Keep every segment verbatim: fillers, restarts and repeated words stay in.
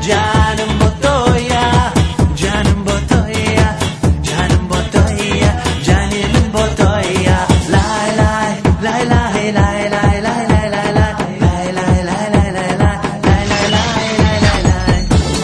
Canım botoya, canım botoya, canım botoya, canım botoya. Lay lay, lay lay, lay lay, lay lay, lay lay, lay lay, lay lay, lay lay, lay lay, lay lay, lay.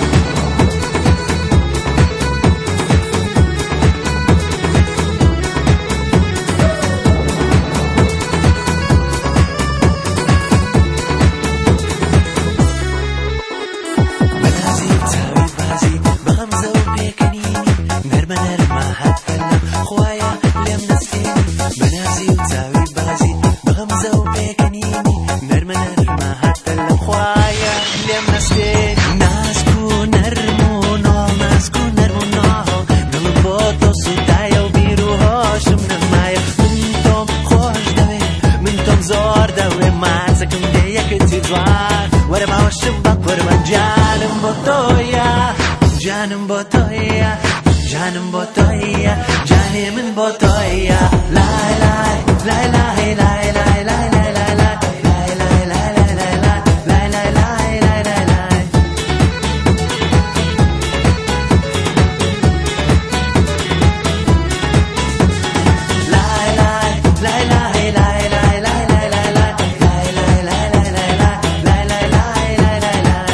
Canım botoya, canım botoya, canımın botoya. Lay lay, lay lay, lay lay, lay lay, lay lay, lay lay, lay lay, lay lay, lay lay, lay lay, lay lay. Lay lay, lay lay, lay lay, lay lay, lay lay, lay lay, lay lay, lay lay, lay lay, lay lay, lay lay.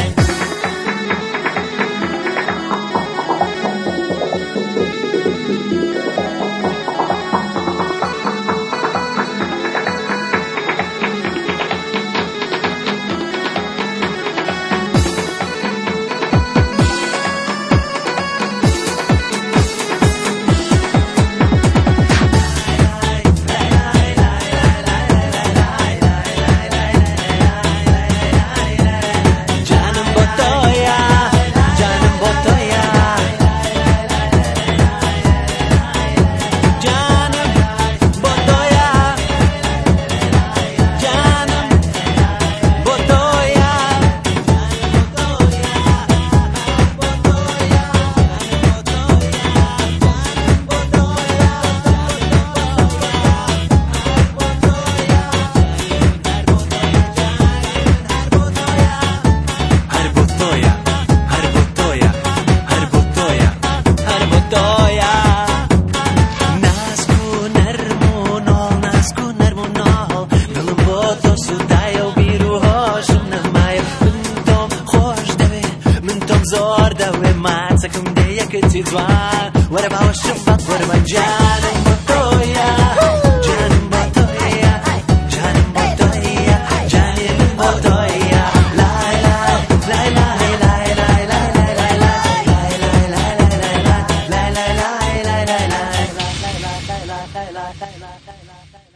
What about Shabbat? What about Janum Botoya? Janum Botoya, Janum Botoya, Janum Botoya. Lay lay, lay lay, lay lay, lay lay, lay lay, lay lay, lay lay, lay lay, lay lay, lay lay, lay lay, lay lay, lay lay, lay lay, lay lay.